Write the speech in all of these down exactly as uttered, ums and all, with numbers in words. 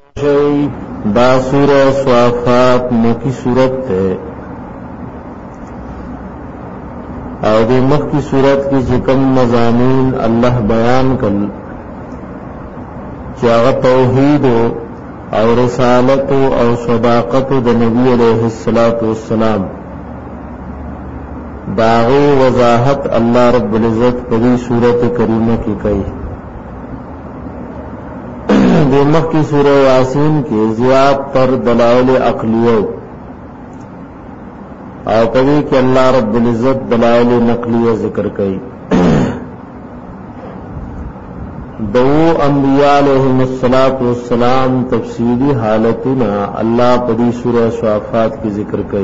دا سورہ صافات مکی صورت ہے او دی مکی صورت کی چکم مضامین اللہ بیان کل چاغ توحید او رسالت او صداقت د نبی علیہ الصلوۃ والسلام داغی وضاحت اللہ رب العزت پری صورت کریمہ کی کئی دیمخ کی سورہ یاسین کے زیاد تر دلائل عقلیو اور کبھی کہ اللہ رب العزت دلائل نقلیہ ذکر کئی دو انبیاء علیہم السلام تفصیلی حالتنا اللہ پدی سورہ صافات کی ذکر کئی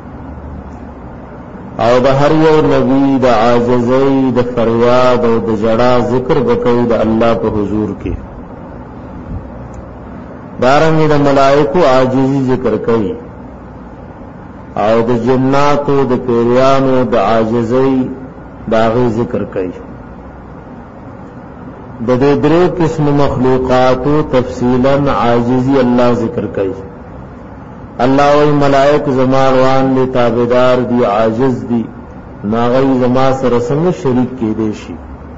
او د هر یو نبی د عاجزی د فریاد او د جڑا ذکر بکئی د اللہ په حضور کې دارنگی دا ملائکو عاجزی ذکر کئی او دا جناتو دا پیریانو دا عاجزی داغی ذکر کئی دا دے درے قسم مخلوقاتو تفصیلا عاجزی اللہ ذکر کئی اللہ وی ملائک زماروان دی تابدار دی عاجز دی ناغی زما سرسنگ شریک کی دیشی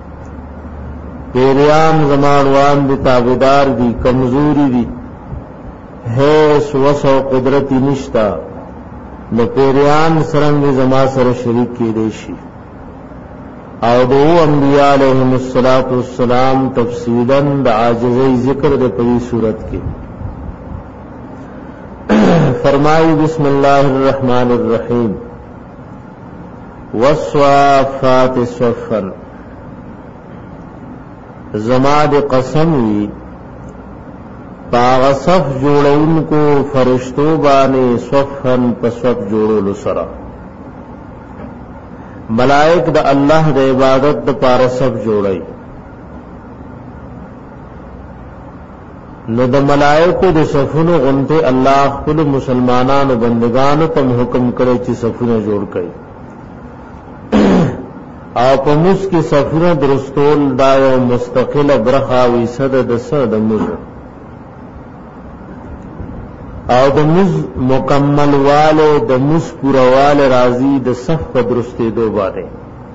پیریان زماروان دی تابدار دی کمزوری دی ہے سوس و قدرتی نشتا نو پیریان سرنگ زما سر شریک کی دیشی او دو انبیاء علیہم السلام تفصیلا دا عاجزی ذکر دے پری صورت کی فرمائی بسم اللہ الرحمن الرحیم والصافات صفا زماد قسمی پاغ صف جوڑون کو فرشتو بانے صفن پسوف جوڑو لسرا ملائک دا اللہ دا عبادت دا پار صف جوڑائی نو دا ملائکو دا صفنو غنتے اللہ خپل مسلمانان و بندگانو تم حکم کرے چی صفنو جوڑ کئی او پمس کی صفنو درستول دایو مستقل برخاوی صد دا صد مزر او د مز مکمل والے د مز پورا والے راضی د صف په درسته دو باندې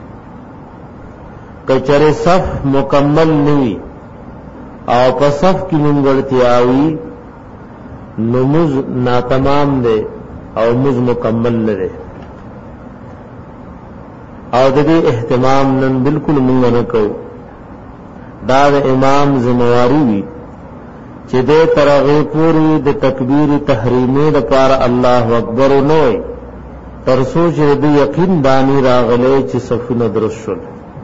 کچره صف مکمل نوي او په صف کې منګړتیاوي نو مز ناتمام دی او مز مکمل نه دی او د دې اهتمام نن بالکل مونږ نه کوو دا د امام ذمہواری وی چې دې ترغه پوری د تکبیر تحریمی د پار الله اکبر نوې تر سوچ دې یقین دانی راغلې چې صفونه درست شول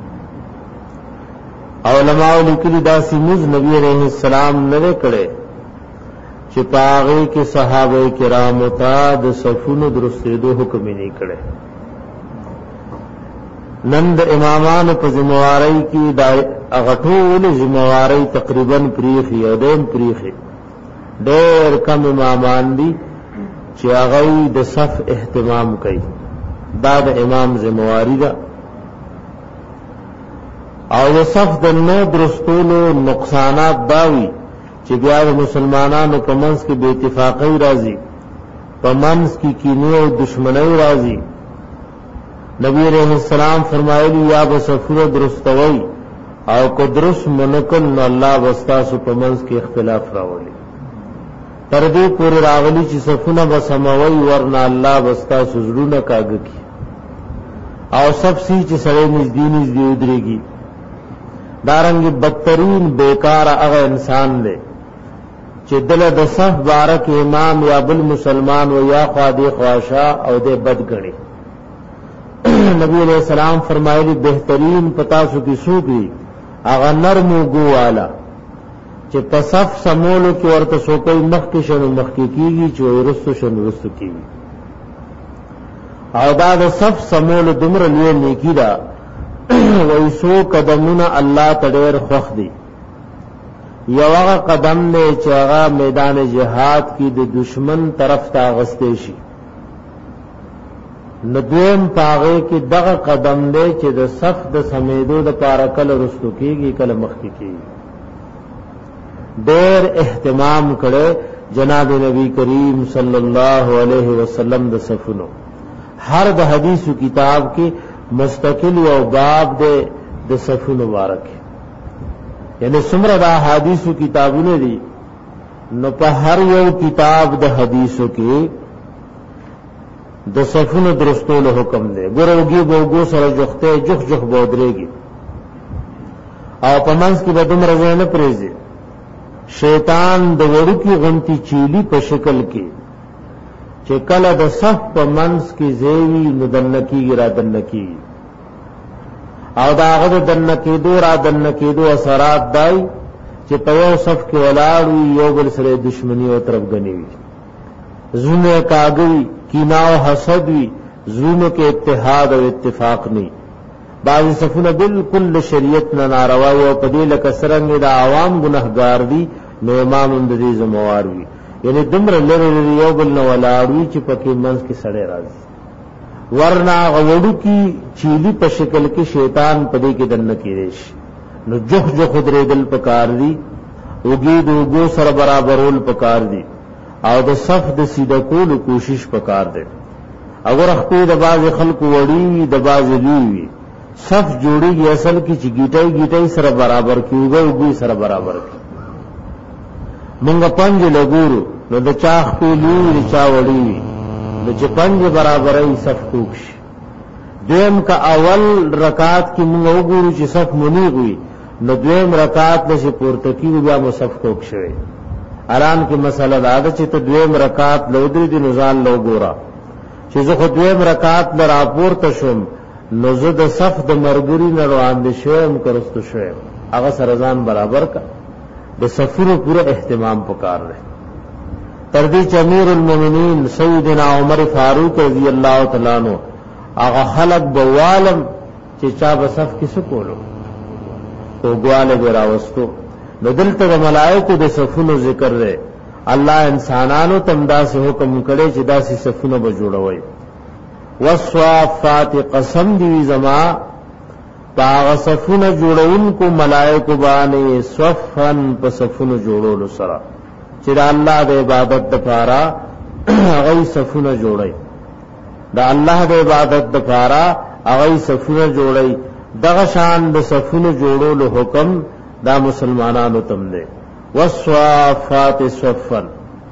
علماء لیکلي دا سیمز نبی علیہ السلام نه کړي چې پاغه کې صحابه کرام ته د صفونه درستېدو حکم نه کړي نن د امامان په ذمہواری کې د اغټول ذمہواری تقریبا پریخي او دیم پریخي ډېر کم امامان دي چې هغه د صف اهتمام کوي دا د امام ذمہواری ده او د صف د نو درستولو نقصانات داوي چې بیا د مسلمانانو په منځ کې بے اتفاقی راځي په منځ کې کینه او دشمنی راځي نبی علیہ السلام فرمایلی یا بصفور درستوی او کو درست منکل نو اللہ بستاسو پمنز کی اختلاف راولی تردی پوری راغلی چی صفونه بسموی ورنا اللہ بستاسو زرون کاگ کی او سب سی چی سرے نزدی نزدی ادرے گی دارنگی بدترین بیکار اغا انسان دے چی دل د صف بارک امام یا بل مسلمان و یا خوادی خواشا او دے بد گنی نبی علیہ السلام فرمایلی بہترین پتاسو کی سوکی اغا نرمو گو والا چه تصف سمولو کی ورطا سوکوی مخی شنو مخی کیگی چوی رستو شنو رستو کیگی او دا دا صف سمولو دمر لیے نیکی دا ویسو قدمونا اللہ تڑیر خوخ دی یو اغا قدم دے چه اغا میدان جہاد کی دا دشمن طرف تا غستے شی ندویم پاغے کی دغ قدم دے چې د صف د سمیدو د پارا کل رستو کیږي کل مخ کیږي ډېر اهتمام کړي جناب نبی کریم صلی الله علیه وسلم د صفونو. هر د حدیثو کتاب کې مستقل او باب دے د صفونو مبارک، یعنی څومره د حدیثو کتابونه دي نو په هر یو کتاب د حدیثو کې د صفونو درستولو حکم دی. ګورږي بوګو سره جوخته جوخ جوخ بودريږي او په منځ کې به دومره ځای نه پریږي. شیطان د وړو کی غنتی چیلی په شکل کې چې کله د صف په منځ کې زیوی ندنکی را دنکی او دا هغه دنکی دو را دنکی دو اثرات دای چې په یو صف کې ولاړ وي، یو بل سره دشمنی او طرف غنی وي، زونه کاږي، کینه او حسد وي، زونه کې اتحاد او اتفاق نه. بعض صفونه بالکل شریعت نه ناروا او په دې لکه سرنګ د عوام ګناهګار دي، نو امام د دې ذمہوار وي. یعنی دمر لری یو بل نو ولاړوي چې پکې منځ کې سړی راځي، ورنا غوړو کی چیلی په شکل کې شیطان پدې کې دنه کېږي. نو جوخ جو خدای دل پکار دي، وګي دوغو سره برابرول پکار دي او د صف د سیده کول کوشش پکار دي. اگر خپل د باز خلکو وړي د باز لوي صف جوړيږي اصل کې چې گیټای گیټای سره برابر کیږي، وګي سره برابر کی مونږ پنځ لګورو نو د چاخ په لوی چا وړي نو چې پنځ برابرۍ صف کوښ. دویم کا اول رکعات کې مونږ وګورو چې صف منیغ وي، نو دویم رکعات نشي پورته کیږي بیا مو صف کوښ شوی. اران کې مسله دا ده چې ته دویم رکعات لودري دي نزان لو ګورا چې زه خو دویم رکعات لرا پورته شوم، نو زه د صف د مرګري نه روان دي شوم کرستو شوم، هغه سره ځان برابر کا. د صفونو پورا اهتمام پکار دی. تر دې چې امیر المؤمنین سیدنا عمر فاروق رضی الله تعالی عنہ هغه خلق بوالم چې چا بصف کې سکولو او غواله براوستو. نو دلته د ملائکه د صفونو ذکر دی. الله انسانانو تم داسې حکم کړي چې داسې صفونه به جوړوي. والصافات قسم دی زما باغ صفونه جوړون کو ملائکه باندې صفن په صفونه جوړولو سره چې د الله د عبادت لپاره هغه صفونه جوړي، د الله د عبادت لپاره هغه صفونه جوړي. دغه شان د صفونه جوړولو حکم دا مسلمانانو تم دی. والصافات صفن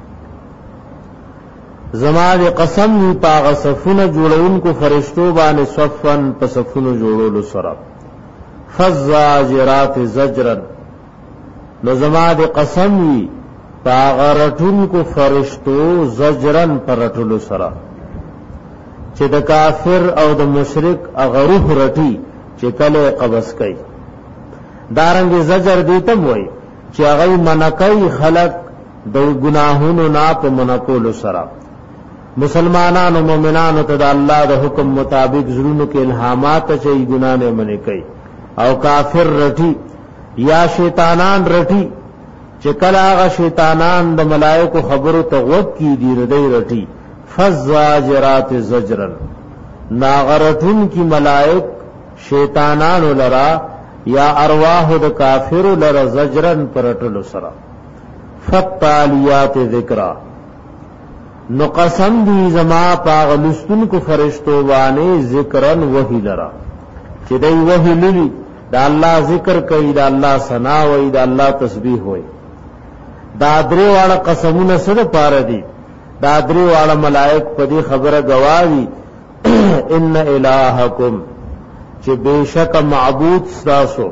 زما د قسم وی پاغ صفونه جوړون کو فرشتو باندې صفن په صفونه جوړولو سره. فزاجرات زجرا نو زما د قسم وی پاغ رټون کو فرشتو زجرن پر رټولو سره چې د کافر او د مشرک هغه روح رټي چې کله قبض کوي. دارنګ زجر دیتم وای چې هغه منکای خلق د ګناهونو نه په منکولو سره. مسلمانانو مومنانو ته د الله د حکم مطابق زړونو کې الهامات چې ګناه نه منې کوي او کافر رټي یا شیطانان رټي چې کله هغه شیطانان د ملائکو خبرو ته غوږ کی دی ردی رټي. فزاجرات زجرن ناغرتون کی ملائک شیطانان لرا یا ارواح د کافر لرا زجرن پرټلو سرا. فتالیات ذکرہ نو قسم دی زما پاغلستن کو فرشتو بانے ذکرن وحی لرا چې دی وحی للی دا اللہ ذکر کئی، دا اللہ ثنا وئی، دا اللہ تسبیح ہوئی. دا درې واړه قسمونه سره پاره دي. دا درې واړه ملائک په دې خبره گواهی ان الہکم چې بشک معبود ستاسو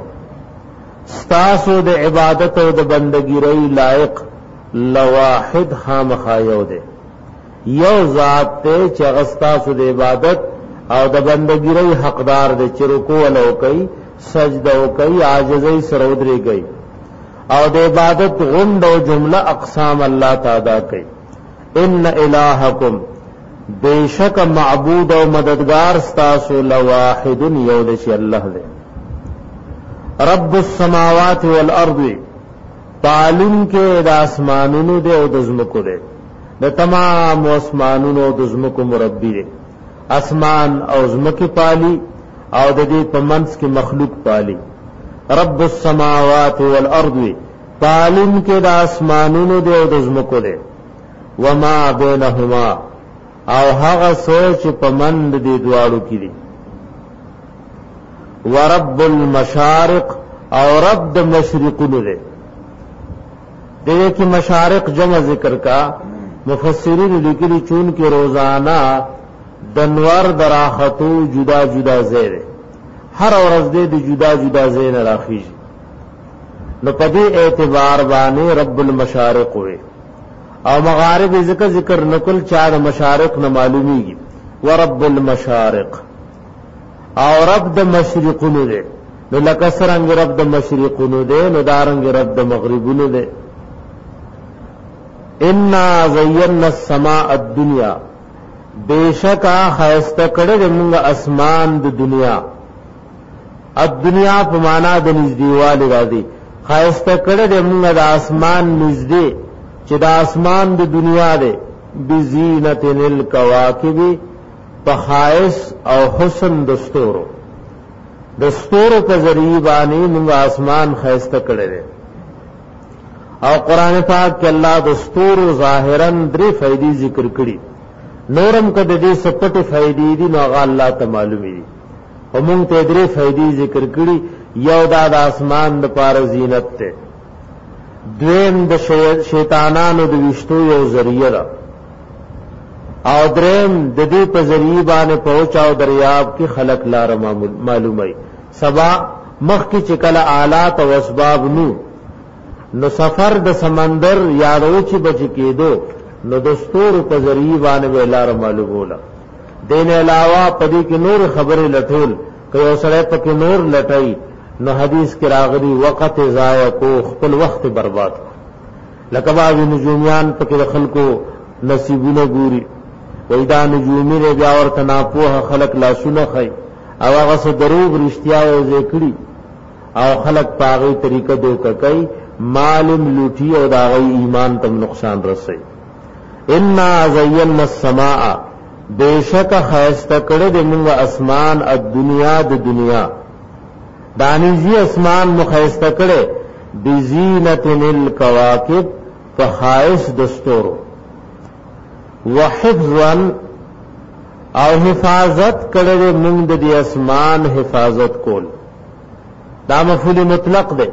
ستاسو د عبادت او د بندګی ری لایق لواحد خامخایو ده. یو ذات ته چې غستاسو د عبادت او د بندګی ری حقدار ده، چې رکوع ولو کوي، سجده کوي، عاجزی سره ودرې کوي او د عبادت غند او جمله اقسام الله تعالی کوي. ان الہکم بیشک معبود او مددگار ستاسو لواحد یودش الله دے. رب السماوات والارض پالن کے دا اسمانونو دے او دزمکو دے، دا تمام اسمانونو او دزمکو مربی دے. اسمان او زمکی پالی او د دې په منځ کې مخلوق پالي. رب السماوات والارض پالن کې د اسمانونو دی او د زمکو دی وما بینهما او هغه سوچ په مند دی دواړو کې دی ورب المشارق او رب د مشرقونو دی دغه کې مشارق جمع ذکر کا مفسرین لیکلي چون کې روزانہ دنور دراختو جدا جدا زیر هر ورځ دې جدا جدا زین راخیږي نو په دې اعتبار باندې رب المشارق وي او مغارب ذکر ذکر نقل چار مشارق نه معلومیږي ورب المشارق او رب د مشرقونو دې نو لکه څنګه رب د مشرقونو دې نو دارنګ رب د مغربونو دې ان زینا السماء الدنيا بیشکا خیسته کړه د موږ اسمان د دنیا الدنیا په معنا د نږدېوالي راځي خیسته کړه د موږ د اسمان نږدې چې د اسمان د دنیا ده بزینت الکواکب په خایس او حسن دستورو دستورو په ذریعہ باندې موږ اسمان خیسته کړه ده او قران پاک کې الله دستور ظاهرا درې فائدې ذکر کړي نورم کده دې سپټه فائدې دي نو هغه الله ته معلومي دي همون ته درې فائدې ذکر کړي یو دا د اسمان د پاره زینت ته دویم د شیطانانو د وشتو یو ذریعہ ده او دریم د دې په ذریعہ باندې پہنچاو دریاب کې خلق لار معلومي سبا مخ کې چکل آلات او اسباب نو نو سفر د سمندر یادو چې بچ کېدو نو دستور په ذریعہ باندې ولار معلوموله دین علاوه پدې کې نور خبره لټول کوي سره پکې نور لټای نو حدیث کې راغلي وخت ضایع کو خپل وخت برباد کو لکه باغ نجومیان پکې خلکو نصیبونه ګوري وېدا نجومی له بیا ورته ناپوه خلک لاسونه خي او هغه سره دروغ رښتیا او ذکرې او خلک پاغي طریقه دوکه کوي مالم لوټي او دا غي ایمان تم نقصان رسي ان زینا السماء بیشک خیسته کړه د موږ اسمان الدنیا د دنیا دانیزی اسمان مخیسته کړه بزینت الکواکب فخائس دستور وحفظا او حفاظت کړه د موږ د اسمان حفاظت کول دا مفعول مطلق ده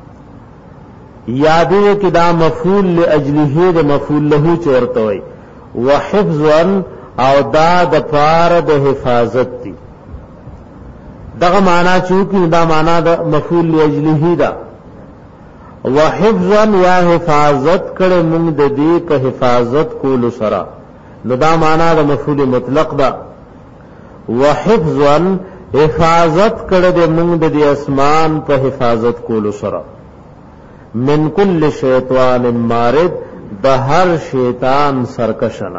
یادې کې دا مفعول لاجله د مفعول له چورته وي وحفظا او دا د پاره د حفاظت دي دغه معنا چې دا معنا د مفعول لاجله دا وحفظا یا حفاظت کړه موږ د دې په حفاظت کولو سره نو دا معنا د مفعول مطلق دا وحفظا حفاظت کړه د موږ د اسمان په حفاظت کولو سره من کل شیطان مارد د هر شیطان سرکشنا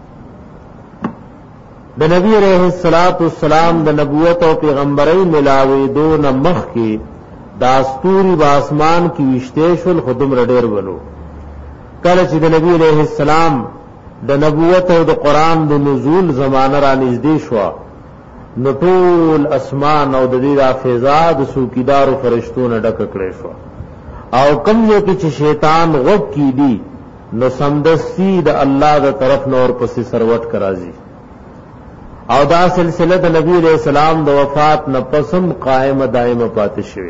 د نبی علیہ الصلوۃ والسلام د نبوت او پیغمبرۍ ملاوي دون مخ کې داستوري باسمان کې وشته شول خودم رډیر ونو کله چې د نبی علیہ السلام د نبوت او د قران د نزول زمانه را نږدې شو نو ټول اسمان او د دې فضا د سوکیدار او فرشتو نه ډک کړي شو او کم یو کې چې شیطان غوږ کی دی نو سمدستی د الله د طرف نور پسې سروټ کرازي او دا سلسله د نبی علیہ السلام د وفات نه پسم قائم دائم پاتې شوی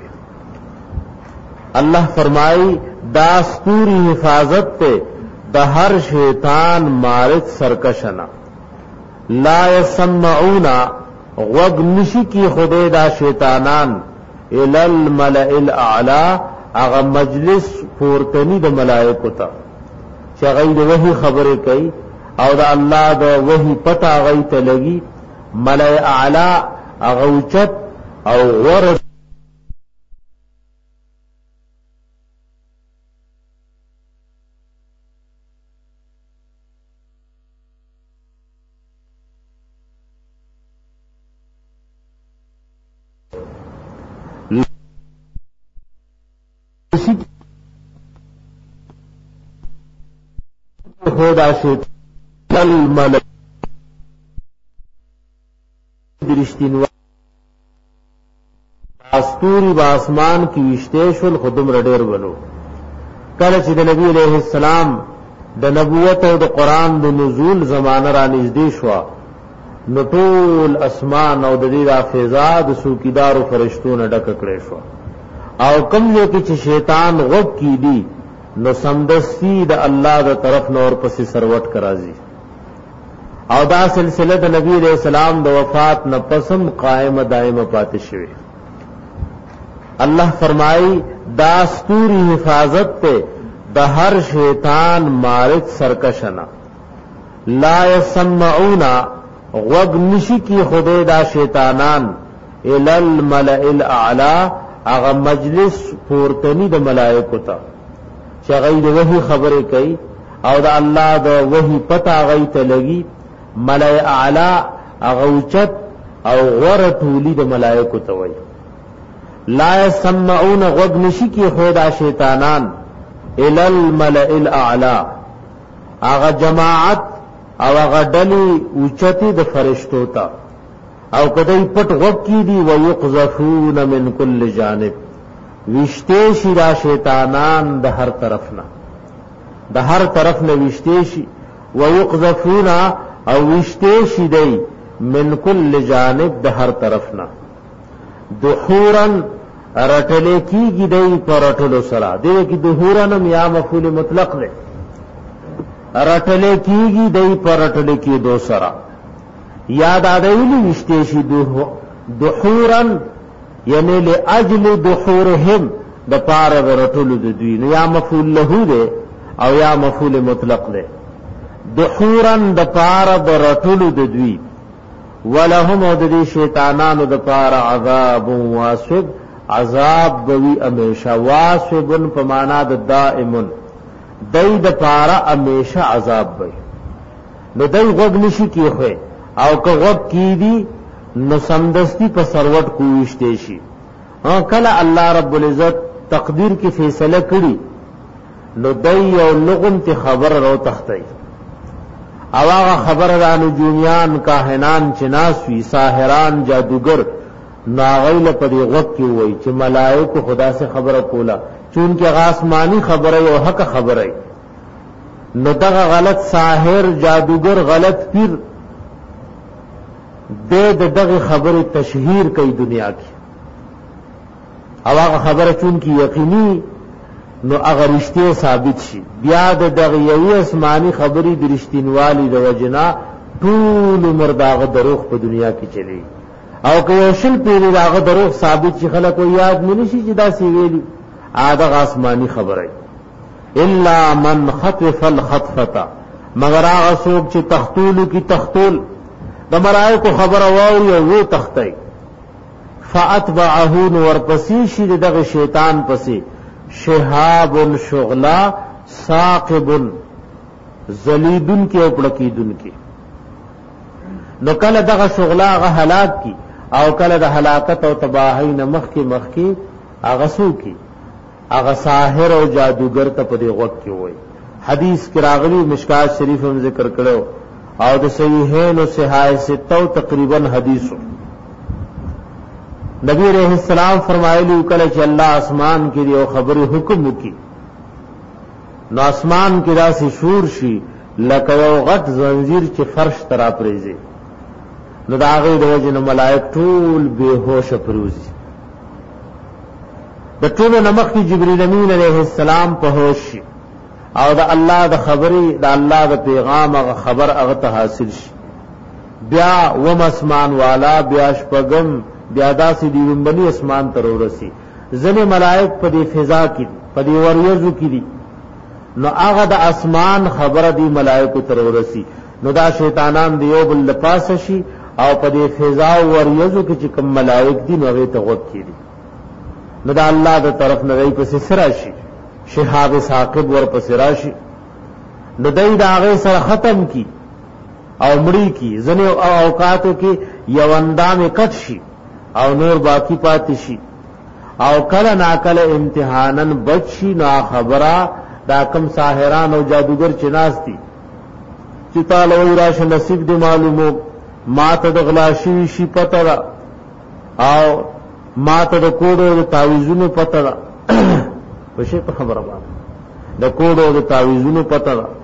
الله فرمای دا ستوري حفاظت ته د هر شیطان مارد سرکشنا لا يسمعون غوږ نشي کی خدای دا شیطانان ال الملئ الاعلى اغه مجلس پورتنی د ملائکو ته چې غي د وحي خبره کوي او د الله د وحي پتا غي ته لګي ملائ اعلی اغه اوچت او ور خدا شیطان الملک درشتین استوری با اسمان کی وشته شل خودم رډیر ولو کله چې د نبی علیہ السلام د نبوت او د قران د نزول زمانه را نږدې شو نو ټول اسمان او د دې د فضا د څوکیدار او فرشتو نه ډک کړي شو او کوم یو کې چې شیطان غوږ کی دی نو سمدستی د الله د طرف نور پسې سروټ کرازي او دا سلسله د نبی علیہ السلام د وفات نه پسم قائم دائم پاتې شوی الله فرمایي دا ستوري حفاظت ته د هر شیطان مارد سرکشنا لا يسمعون غوږ نشي کی خدای دا شیطانان ال الملأ الاعلى اغه مجلس پورتنی د ملائکو ته چې غیر وحی خبره کوي او د الله د وحی پتا غي ته لګي ملائ اعلی اغوچت او غرتولی د ملائکو ته وای لا يسمعون غوږ نشي کی خدا شیطانان ال الملأ الاعلى اغه جماعت او اغه ډلی اوچتی د فرشتو ته او کدی پټ غوږ کی دی ويقذفون من كل جانب وشته شي را شیطانان د هر طرف نه د هر طرف نه وشته شي ويقذفون او وشته شي دی من كل جانب د هر طرف نه دحورن رټلې کیږي دی پر رټلو سره دی کی دحورن یا مفعول مطلق دی رټلې کیږي دی پر رټلې کی دو سره یاد ادویلی وشته شي دحورن یعنی لاجل دحورهم د پاره ورټلو د دوی نو یا مفعول له ده او یا مفعول مطلق ده دحورن د پاره ورټلو د دوی ولهم د دې شیطانانو د پاره عذاب واسب عذاب بوي امیشه واسبن په معنا د دائمن دای د پاره امیشه عذاب وي نو دای غوږ نشي کیخه او که غوږ کی دی نو سمدستی په سروټ کوشته شي ها کله الله رب العزت تقدیر کی فیصله کړي نو دای او لغم ته خبر رو تختی او هغه خبر را نجومیان کاهنان چناسوی ساحران جادوگر ناغیل په دی غوږ کې وای چې ملائکه خدا سے خبره کولا چون کې آسمانی خبره او حق خبره نو دغه غلط ساحر جادوگر غلط پیر دے دغه خبره تشهیر کوي دنیا کې او هغه خبره چون کې یقیني نو هغه رښتیا ثابت شي بیا دغه یوې آسمانی خبري د رښتینوالي د وجنا ټول مرداغه دروغ په دنیا کې چلی او که یو شل پیری داغه دروغ ثابت شي خلک یاد نه شي چې دا سی ویلي اده آسمانی خبره الا من خطف الخطفه مگر هغه څوک چې تختول کی تختول د ملائکه خبره واوري او و تختی فاتبعه ورپسې شي دغه شیطان پسې شهاب شغلا ثاقب ذلیدن کې او پړکیدن کې نو کله دغه شغلا غ هلاک کی او کله د هلاکت او تباہی نه مخ کې مخ کې هغه سو کی هغه ساحر او جادوگر ته په دې وخت کې وای حدیث کې راغلی مشکات شریف هم ذکر کړو او د صحیحین او صحاح ستو تقریبا حدیثو نبی علیہ السلام فرمایلی کله چې الله اسمان کې یو خبره حکم وکي نو اسمان کې داسې شور شي لکه یو غټ زنجیر چې فرش ترا پریزي نو دا هغه د وجه ملائک ټول بهوش پروزي د ټول نمخ کې جبرئیل امین علیہ السلام په هوش او د الله د خبري د الله د پیغام هغه خبر هغه ته حاصل شي بیا و مسمان والا بیا شپغم بیا داسې دی ومبني اسمان تر ورسي ځنه ملائک په دې فضا کې په دې وریځو کې دي نو هغه د اسمان خبره دی ملائکه تر ورسي نو دا شیطانان دی یو بل پاس شي او په دې فضا او وریځو کې چې کوم ملائک دي نو هغه ته وګ کړي نو دا الله د طرف نه دی پسې سره شي شهاب ثاقب ور پسې راشي نو دای دا هغه سره ختم کی او مړی کی ځنه اوقاتو کې یو اندام کټ شي او نور باقی پاتې شي او کله ناکله امتحانن بچی نا خبره دا کم ساحران او جادوگر چناستی چې تعالی وی راشه نصیب دی معلومو ما ته د غلاشي شي پته او ما ته د کوډو د تعویذونو پته په شي په خبره باندې د کوډو د تعویذونو پته ده.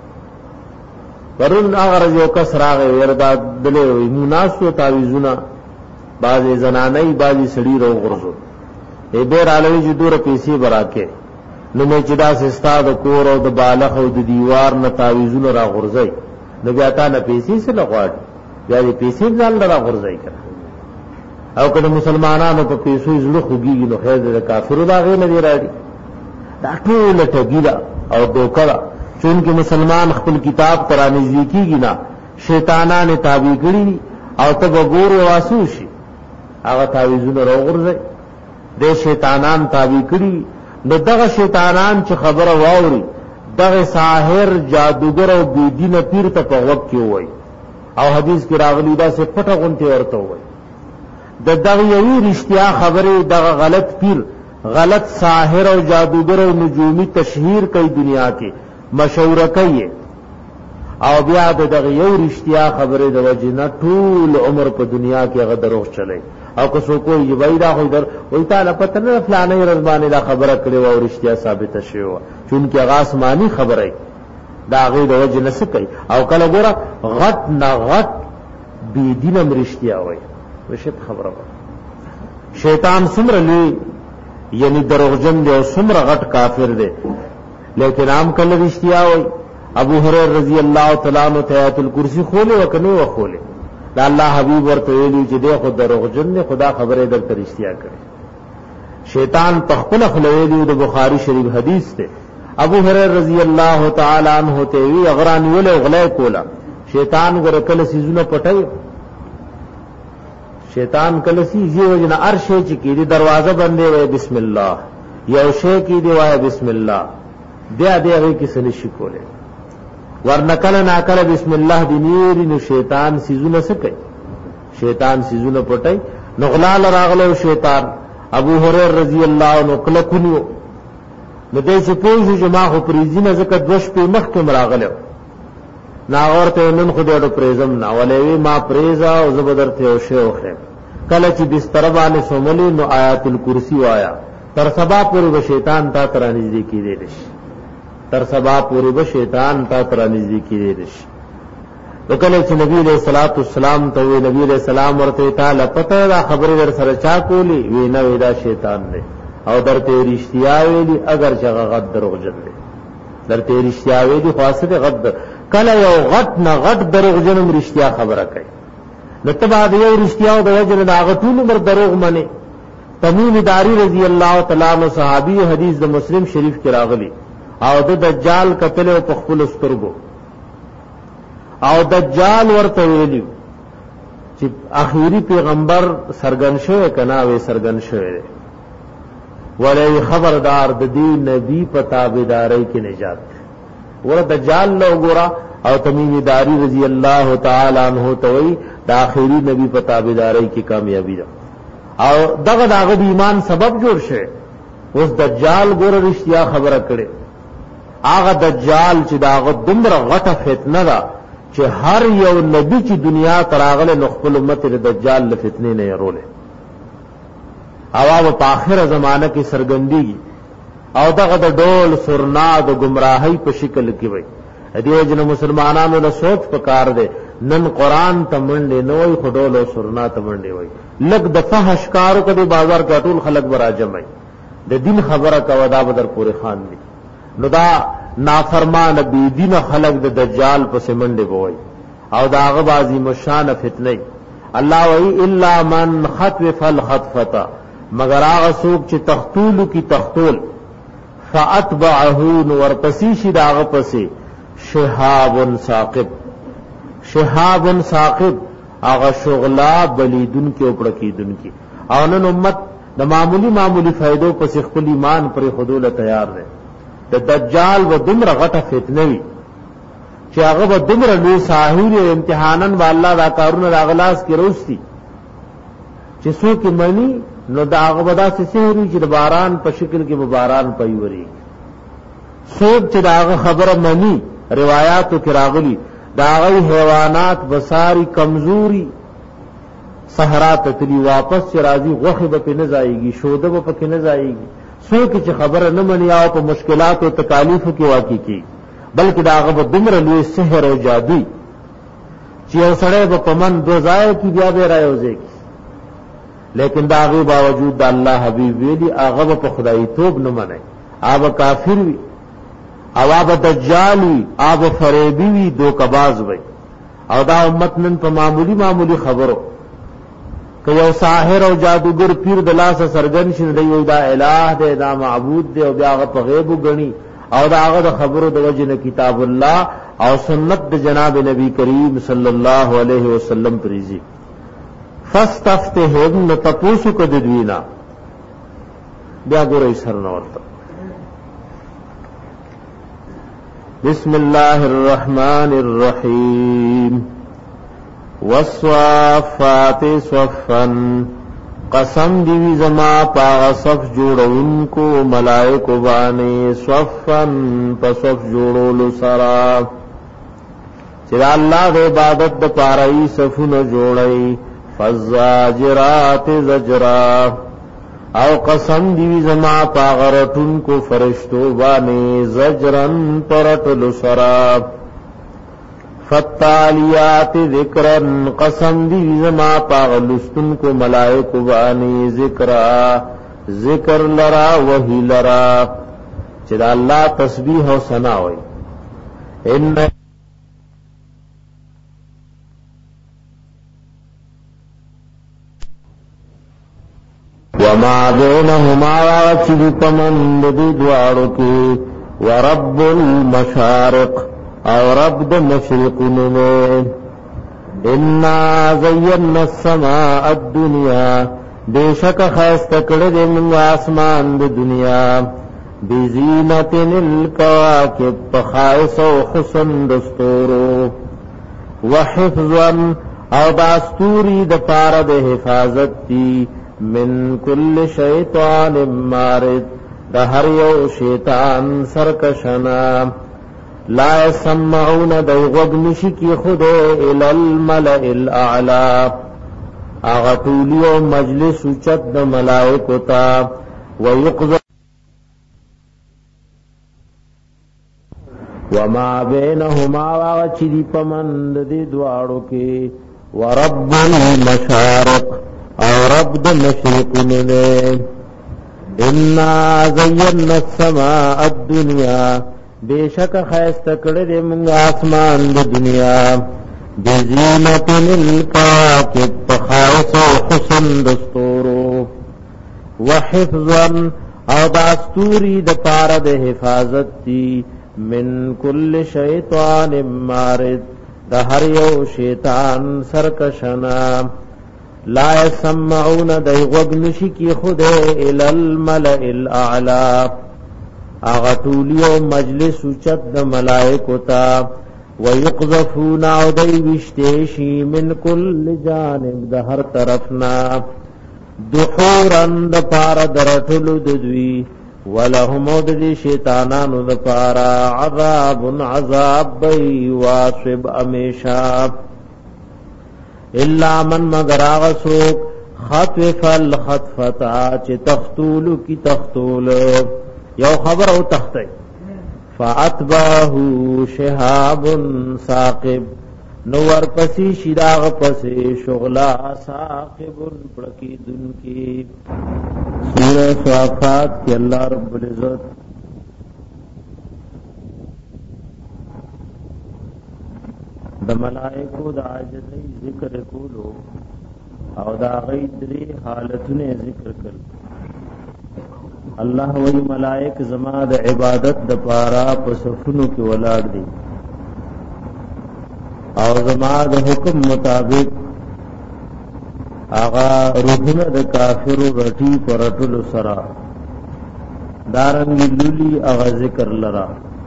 ورن هغه یو کس راغی وردا دلې مناسو تعویذونه بعضی زنانای بعضی سړي رو غرزو ای بیر علوی چې دور پیسې براکه نو مې چې دا سستا د کور او د بالغ او د دیوار نه تعویذونه را غرزي نو بیا تا نه پیسې سره غواړي بیا دې پیسې ځان را غرزي کړه او کله مسلمانانو په پیسو زړه خوږي نو خیر د کافرو دا غي نه دی راځي دا ټول ټګیلا او دوکړه چونکه مسلمان خپل کتاب قرآن نزدیکیږي نه شیطانانه تابع کړي او ته وګور واسو شي هغه تعویذونه راغورځي د شیطانان تابع کړي نو دغه شیطانان چې خبره واوري دغه ساحر جادوګر او بيدینه پیر ته په وخت کې وای او حدیث کې راغلی دا څه پټه غونته ورته وای د دغه یوې رښتیا خبره دغه غلط پیر غلط ساحر او جادوګر او نجومی تشهیر کوي دنیا کې مشوره کوي او بیا دغه یو رښتیا خبره د وجنه ټول عمر په دنیا کې هغه دروغ چلے او که څوک یې وای دا خو در وای تعالی پته نه فلانه رضوانه دا خبره کړې و او رښتیا ثابت شوی و چونکه هغه آسمانی خبره دا غي د وجنه سکی او کله ګوره غټ نه غټ بی دینه رښتیا وای وشت خبره شیطان څومره لوی یعنی دروغجن دی او څومره غټ کافر دی لیکن عام کله رښتیا وای ابو هريره رضی الله تعالی عنہ آیت الکرسی خوله وکنه وخوله دا الله حبیب ورته ویلي چې دی خو دروغجن نه خدا خبره در ترشتیا کړي شیطان په خپل خلویلی د بخاری شریف حدیث ته ابو هريره رضی الله تعالی عنہ ته وی اغران ول غلای کولا شیطان ګر کله سيزونه پټي شیطان کله سيزي وجنه ارشه چې کی دروازه بندې وای بسم الله یو شی کی دی وای بسم الله بیا دغه کې سلی شي کوله ورنکل ناکل بسم الله دی نیری نو شیطان سیزونه سکي شیطان سیزونه پټي نغلال راغلو شیطان ابو هريره رضی الله عنه کله کونیو نو دې چې پوجي جما خو پریزینه زکه دوش په مخ کې راغلو نا اورته نن خو دې پریزم نا ولې ما پریزا او زبردرته او شیخه کله چې بستر باندې سوملی نو آیات الکرسی وایا تر سبا پورې به شیطان تا تر نږدې کیږي تر سبا پوری به شیطان تا تر نږدې کیږي وکله چې نبی علیہ الصلوۃ والسلام ته وی نبی علیہ السلام ورته تعالی پته دا خبره ور سره چا کولی وی نه ودا شیطان دی او درته رښتیا ویلی اگر چې غد دروغجن دی درته رښتیا ویلی خاصه غد کله یو غد نه غد دروغجن رښتیا خبره کوي نته بعد یو رښتیا او د وجه دا غټول مر دروغ منی تمیم داری رضی الله تعالی عنہ صحابی حدیث د مسلم شریف کې راغلی او د دجال قتل او پخپل سترګو او دجال ورته ویلی چې اخیری پیغمبر سرګن شوی کنا وی سرګن شوی ولې خبردار د دې نبی په تابعداري کې نجات ور دجال لو ګورا او تمیم داری رضی الله تعالی عنہ توي د اخیری نبی په تابعداري کې کامیابی ده او دغه دغه ایمان سبب جوړ شه اوس دجال ګور رښتیا خبره کړي هغه دجال چې داغه دمر غټه فتنه ده چې هر یو نبی چې دنیا تراغله نخپل امت د دجال له فتنې نه يروله او په اخره زمانہ کې سرګندېږي او دغه د ډول سرنا د گمراهۍ په شکل کې وي دې جن مسلمانانو له سوچ پکار دي نن قران ته منډه نه وي خډول او سرنا ته منډه وي لګ د فحش کارو کدي بازار کې ټول خلک براجمای د دین خبره کا ودا بدر پورې خان دي نو دا نافرمان بی دین خلق د دجال په سمنډه بوي او دا غبازي مشان فتنه الله وی الا من خطف الخطفه مگر هغه څوک چې تختول کی تختول فاتبعه ورپسې شي داغه پسې شهاب ثاقب شهاب ثاقب هغه شغلا بلیدون کې او پړکیدون کې او نن امت د معمولی معمولی فائدو پسې خپل ایمان پر خودوله تیار ده د دجال و دمر غټه فتنه وی چې هغه و دمر لوی ساحر امتحانن و الله دا کارونه راغلاس کې روستي چې څوک منی نو دا هغه ودا سحری چې باران په شکل کې باران پي وري څوک چې دا خبره منی روایتو کې راغلي دا غي حیوانات بصاری کمزوري صحرا ته تلی واپس چې راځي غوخه به نه ځایږي شوده به پکې نه ځایږي څوک چې خبره نه مني او په مشکلات او تکالیف کې واقع کی بلکې دا هغه دومره لوی سحر او جادو چې یو سړی په من دو ځای کې بیا به رايوځي لیکن دا هغه باوجود د الله حبيب ویلي هغه په خدای توب نه مني هغه کافر وي او هغه دجال وي هغه فریبي وي دوکباز وي او دا امت نن په معمولی معمولی خبرو که یو ساحر او جادوګر پیر د لاس سرګن شي دی دا الہ دی دا معبود دی او بیا هغه په غیب غني او دا هغه د خبرو د وجنه کتاب الله او سنت د جناب نبی کریم صلی الله علیه وسلم پریزي فاستفتهم نتپوسو کو دوینا بیا ګورې سر نو ورته بسم الله الرحمن الرحیم والصافات صفا قسم دی زما پا صف جوړونکو ملائکو باندې صفا پصف جوړولو سرا چې الله د عبادت د پاره صفونه جوړي فزاجرات زجرا او قسم دی زما پا غرتونکو فرشتو باندې زجرن پرتلو سرا فتالیات ذکرن قسم دی زما پاغلستن کو ملائکو بانی ذکرا ذکر لرا وحی لرا چید اللہ تسبیح و ثنا ہوئی ان وما بینہما چید پمند دی دوارو کی ورب المشارق او رب د مشرقونو میں انا زینا السماء الدنیا بیشک خاست کړه د موږ اسمان د دنیا بزینت الکواکب بخائص و حسن دستورو وحفظا او داستوری د پاره د حفاظت دی من کل شیطان مارد د هر یو شیطان سرکشنا لا يسمعون دوغب نشکی خود الى الملئ الاعلى اغطولی و مجلس چت د ملائکو تا ويقظ وما بينهما واچدی پمند دی دوارو کی ورب المشارق او رب د مشرقون نے انا زینا السماء الدنیا بیشک خیست کړه دې موږ اسمان د دنیا بزینت الکواکب بخائص و حسن دستورو وحفظا او داستوری د پاره د حفاظت دی من کل شیطان مارد د هر یو شیطان سرکشنا لا يسمعون دیغوگ نشی کی خود الى الملئ الاعلا آغا طولی و مجلس اچت د ملائکو تا ویقذفون او دی وشتیشی من کل جانب د هر طرفنا دحورن د پارا درطلو ددوی ولهم دی شیطانانو د پارا عذاب عذاب بی واصب امیشاب الا من مگر آغا سوک خطف الخطفتا چه تختولو کی تختولو یو خبر او تختی فاتباهو شهاب ثاقب نور پسی شداغ پسی شغلا ثاقب پڑکی دن کی سورہ صافات کی اللہ رب العزت د ملائکو د عاجزی ذکر کولو او دا غیدری حالتونه ذکر کړ الله وی ملائک زما د عبادت د پارا په صفونو کې ولاړ دي او زما د حکم مطابق آغا روحونه د کافر رټي پرټل سرا دارنګ لولي اغا ذکر لرا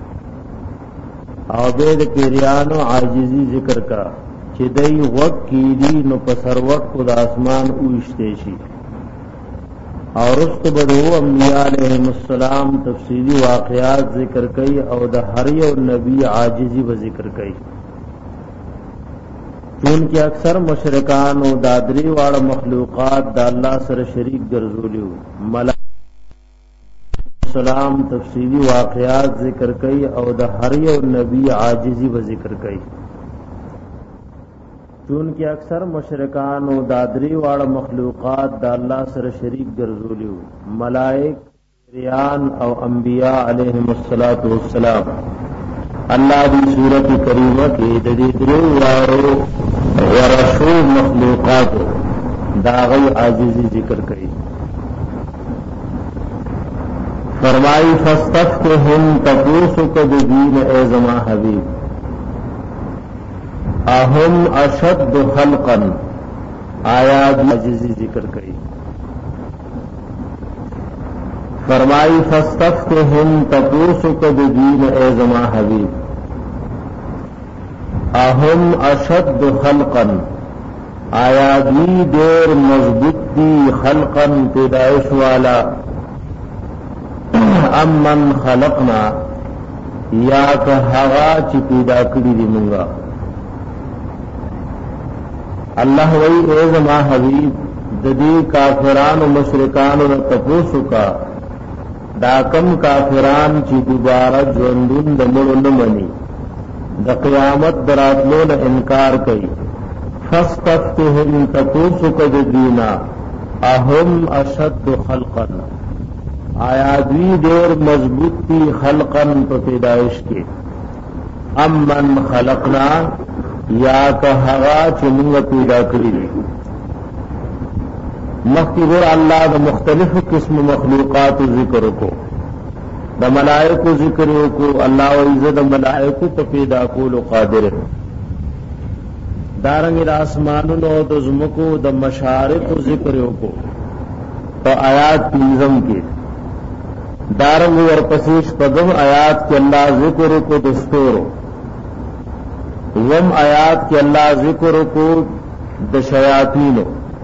او بید پیریانو عاجزی ذکر کا چې دای وق کیدی نو په سروت کو د اسمان اوشته شي او رست بدو انبیاء علیهم السلام تفصیلی واقعات ذکر کړي او د هر یو نبی عاجزی و ذکر کړي چون کې اکثر مشرکان او دادری واړه مخلوقات د الله سره شریک ګرځولیو ملائکه السلام تفصیلی واقعات ذکر کئی او د هر یو نبی عاجزی و ذکر کئی چونکہ اکثر مشرکان او دادری واړه مخلوقات د الله سره شریک ګرځولیو ملائک ریان او انبیاء علیهم الصلاۃ والسلام الله دی سورۃ کریمه کې د دې درو واړو ورشو مخلوقات دا غي عاجزی ذکر کړي فرمائی فاستفتهم تپوسو کد دین اے زما حبیب اہم اشد خلقا آیات عاجزی ذکر کئی فرمائی فاستفتهم تپوسو کد دین اے زما حبیب اہم اشد خلقا آیات دی دیر مضبوط دی خلقا پیدائش والا امن خلقنا یا که هغا چی پیدا کړی دی مونږه الله وی اے زما حبیب د دې کافرانو مشرکانو نه تپوسو کا دا کم کافران چې دوباره ژوندون د مړو نه مني د قیامت دراتلو نه انکار کوي فاستفتهم تپوسو کا د دینا اهم اشد خلقا آیا دوی دیر مضبوط تی خلقا په پیدائش کې امن خلقنا یا که هغا چې موږ پیدا کړی دي مخکې ور الله د مختلفو قسم مخلوقات ذکر کو د ملائکو ذکر کو الله او عزت د ملائکو په پیدا کولو قادر دارنګ د اسمانونو او د زمکو د مشارق ذکر کو په آیات پنځم کې دارنگ ورپسیش پدم آیات کے اللہ ذکر کو دستور وم آیات کے اللہ ذکر کو دشیاطین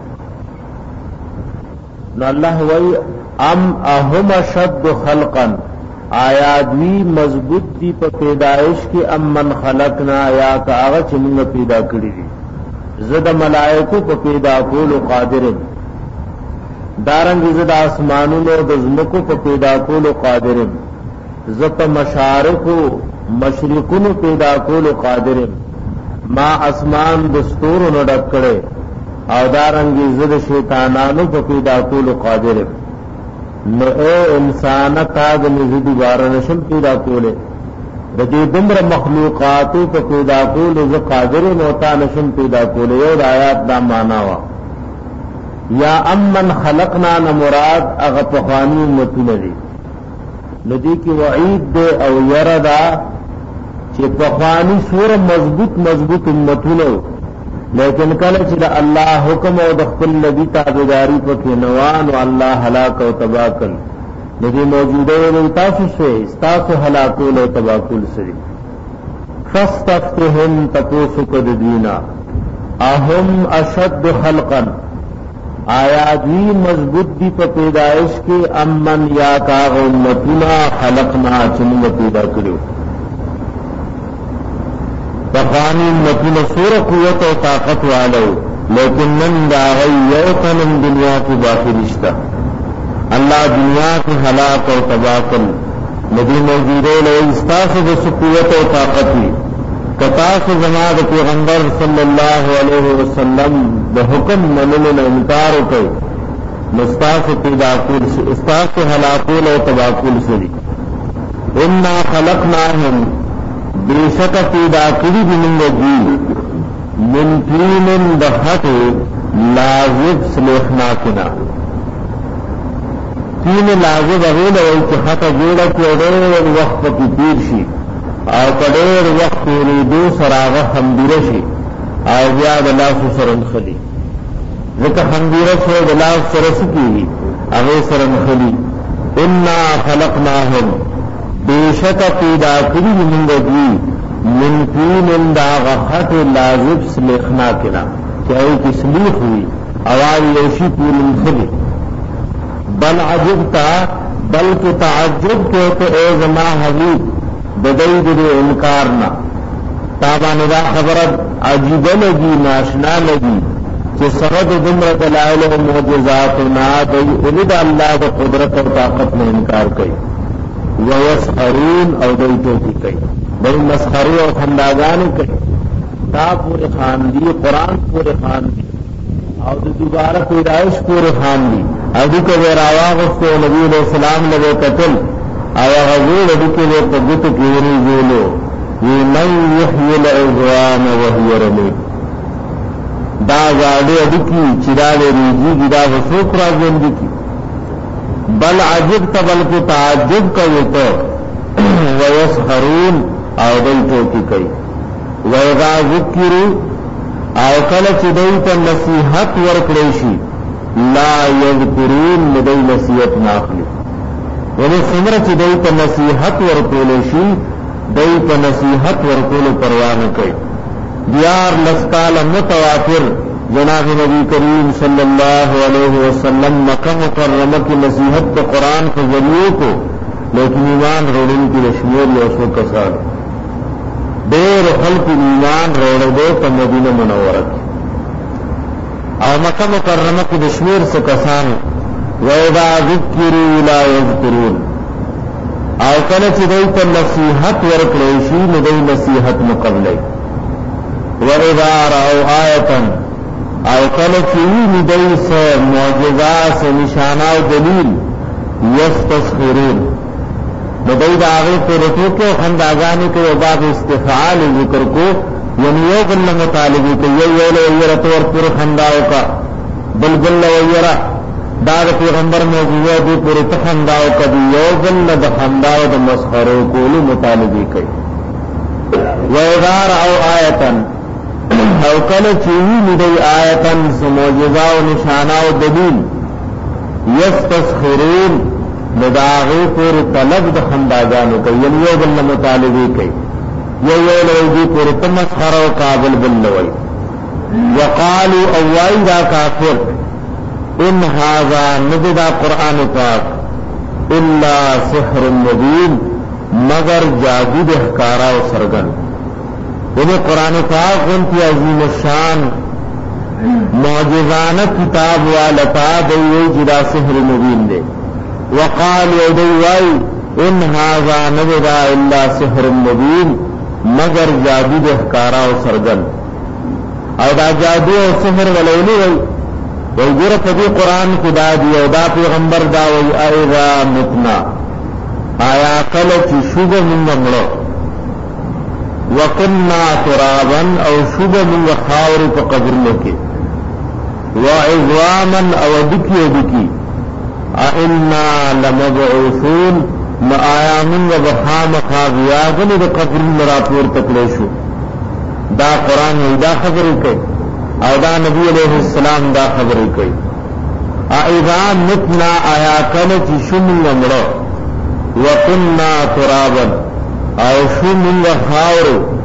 نو اللہ وی ام اہم اشد خلقا آیات وی مضبوط دی پا پیدائش کی ام من خلقنا یا کا آغا چمنگ پیدا کری دی زد ملائکو پا پیدا کولو قادر دارنگ زد آسمانونو د زمکو په پیدا کولو قادرم زد مشارقو مشرقونو پیدا کولو قادرم ما اسمان دستورونو ډک کړي او دارنگ زد شیطانانو په پیدا کولو قادرم نو اے انسان تا د نزدی بار نشم پیدا کوله د دې دمر مخلوقاتو په پیدا کولو ز قادر موتا نشم پیدا کوله یو د آیات دا معنا وا یا امن خلقنا نہ مراد اغا پخوانی امتونه دی ندی کی وعید دے او یردا چې پخوانی سور مضبوط مضبوط امتونه لیکن کله چې د الله حکم او د خپل نبی تابعداري پکې نوان او الله هلاک او تباہ کړ ندی موجوده نو تاسو شه تاسو هلاک او تباہ کول سری فاستفتهم تپوسو کد دینا اهم اشد خلقا آیا دوی مضبوط دی په پیدائش کې امن یا کا امتنا خلقنا چمغه پیدا کړو پخوانی امتنا سور قوت او طاقت والو لیکن من دا غیو تنم دنیا کی باقی رشتہ اللہ دنیا کی ہلاک اور تباہ کر ندی موجودے لو استاس بس قوت او طاقت وی کتاس زمان پیغمبر صلی اللہ علیہ وسلم بحکم منن انکار کوي مستاف پیدا کول سے استاف ہلاکول و تباکول سے انا خلقناهم بیشک پیدا کړي دي موږ دي من طین دحت لازب سلیخنا کنا تین لازب اغیل او چې خطا جوړه کې ډېر وخت پکې تیر شي او کډیر وخت ریدو سراغه خمبیره شي او بیا د لاس سره نخلي ځکه خمبیره شو د لاس سره سکی هغه سره نخلي انا خلقناهم بیشک پیدا کړي موږ دوی من طین دا غخت لازب سلیخنا کنا چې او تسلیخ وي اواز یوشي پور نخلي بل عجبتا بلکہ تعجب کہتے اے زما حبیب بدئی دے انکار نہ تابا ندا خبرت عجیب لگی ناشنا لگی کہ سرد دمر دلائل و معجزات نا دئی اولد اللہ دا قدرت و طاقت نے انکار کئی ويسخرون او دوی ټوکی کوي دوی مسخري او خنداګانې کوي تا پورې خان دي قرآن پورې خان دي او د دوباره پیدائش پورې خان دي او دغه راواغستو نبی علیہ السلام له قتل او هغه دغه له پدوت کې ورېږي ومن يحيي العظام وهي رميم دا غاړي دکی چې دا ریږي دا وسوک راځي کی بل عجب تبل تعجب کوي ته ويسخرون او دوی ټوکی کوي وَإِذَا ذُكِّرُوا او کله چې دوی ته نصیحت ورکړي شي لا یذکرون دوی نصیحت نه اخلي ولې څومره چې دوی ته نصیحت ورکول شي دوی ته نصیحت ورکول پروا نه کوي دیار لسکال متواتر جناب نبی کریم صلی اللہ علیہ وسلم مکہ مکرمہ کی نصیحت کے قرآن کے ذریعے کو لیکن ایمان روڑن کی رشمیر یوسو کسان دیر خلق ایمان روڑ دے تو مدینہ منورت اور مکہ مکرمہ کی رشمیر سے کسان وَإِذَا ذُكِّرُوا لَا يَذْكُرُونَ او کله چې دوی ته نصیحت ورکړي شي نو دوی نصیحت مقبلې وَإِذَا رَأَوْا آیَةً او کله چې ویني دوی سه معجزات سه نشانه او دلیل یستسخرون نو دوی دا هغه پر ټوکې خنداګانې کوي او باب استفعال ذکر کو یعنی یو بل مطالبه کوي یو یو یو تور پر خنداو کا بلبل ویرا دا پیغمبر معجزه دې پر تخنداو کدی یو بل د خنداو د مسخرو کول مطالبه کوي وَإِذَا رَأَوْا آیَةً او کله چې ویني دوی آیتن معجزه او نشانه او دلیل یستسخرون لداغه پر طلب د خنداګانو کوي یو یو بل مطالبه کوي یو یو لوی پر تمسخر او قابل بلوي وقالوا اوای دا کافر ان هذا نبدا قران پاک الا سحر مبین مگر جادو د ښکارا او سرګن انہیں قرآن پاک انتی عظیم الشان معجزانہ کتاب والتا دیوئی جدا سحر مبین دے وقال یدوائی ان هذا نبدا الا سحر مبین مگر جادو دے ښکارا او سرګن او دا جادو او سحر ولولي وی وی ګور په دې قرآن کې دا دی او دا پیغمبر دا وی اذا متنا آیا کله چې شوګه موږ مړو وَقُنَّا تُرَابًا او شُبَ من خاور په قبر لکه وَعِظَامًا او دکی دکی اِنَّا لَمَبْعُوثُونَ ما آیا من وبخام خاغیاغن د قبر مرا پور تکلی شو دا قرآن دا خبر کوي او دا نبی علیہ السلام دا خبر کوي اِذَا مِتْنَا آیا کله چې شُمْ مړو وَقُنَّا تُرَابًا او شو من خاور